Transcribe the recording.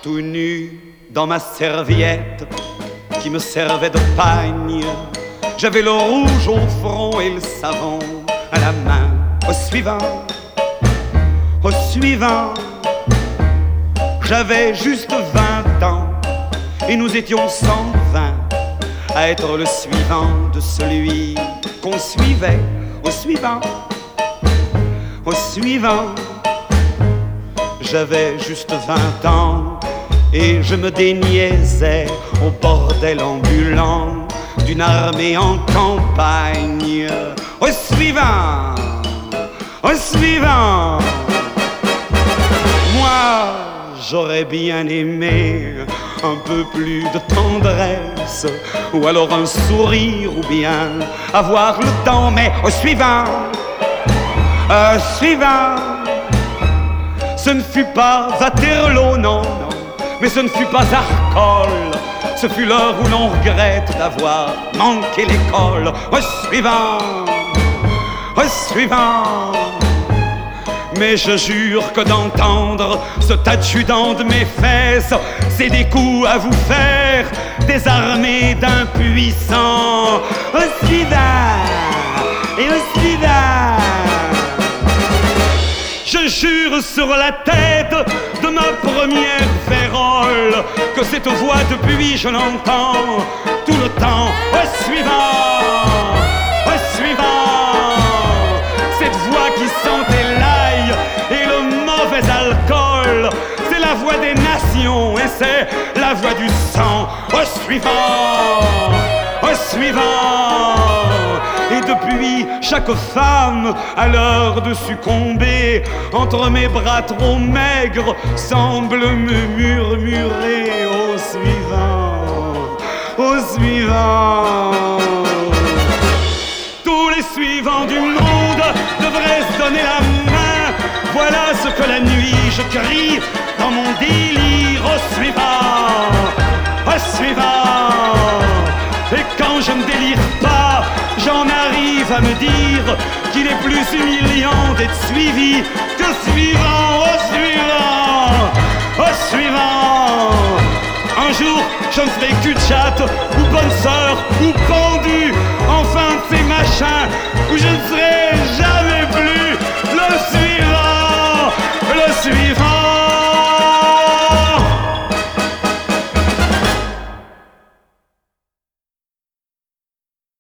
tout nu dans ma serviette qui me servait de pagne. J'avais le rouge au front et le savon à la main. Au suivant, au suivant, j'avais juste 20 ans et nous étions 120 à être le suivant de celui qu'on suivait. Au suivant, au suivant, j'avais juste 20 ans et je me déniaisais au bordel ambulant d'une armée en campagne. Au suivant, au suivant, moi j'aurais bien aimé un peu plus de tendresse, ou alors un sourire, ou bien avoir le temps, mais au suivant, ce ne fut pas Waterloo, non, non, mais ce ne fut pas Arcole, ce fut l'heure où l'on regrette d'avoir manqué l'école. Au suivant, au suivant. Mais je jure que d'entendre cet adjudant de mes fesses, c'est des coups à vous faire, désarmés d'impuissants. Au suivant, et au suivant. Je jure sur la tête de ma première vérole que cette voix depuis je l'entends tout le temps. Au suivant, au suivant. Cette voix qui sentait l'ail et le mauvais alcool, c'est la voix des nations et c'est la voix du sang. Au suivant, au suivant. Et depuis, chaque femme, à l'heure de succomber entre mes bras trop maigres, semble me murmurer au suivant, au suivant. Tous les suivants du monde devraient se donner la main. Voilà ce que la nuit je crie dans mon délire. Au suivant, au suivant. Et quand je ne délire pas, j'en arrive à me dire qu'il est plus humiliant d'être suivi que suivant. Au suivant, au suivant. Un jour, je ne serai cul de chatte, ou bonne sœur, ou pendu, enfin de ces machins, où je ne serai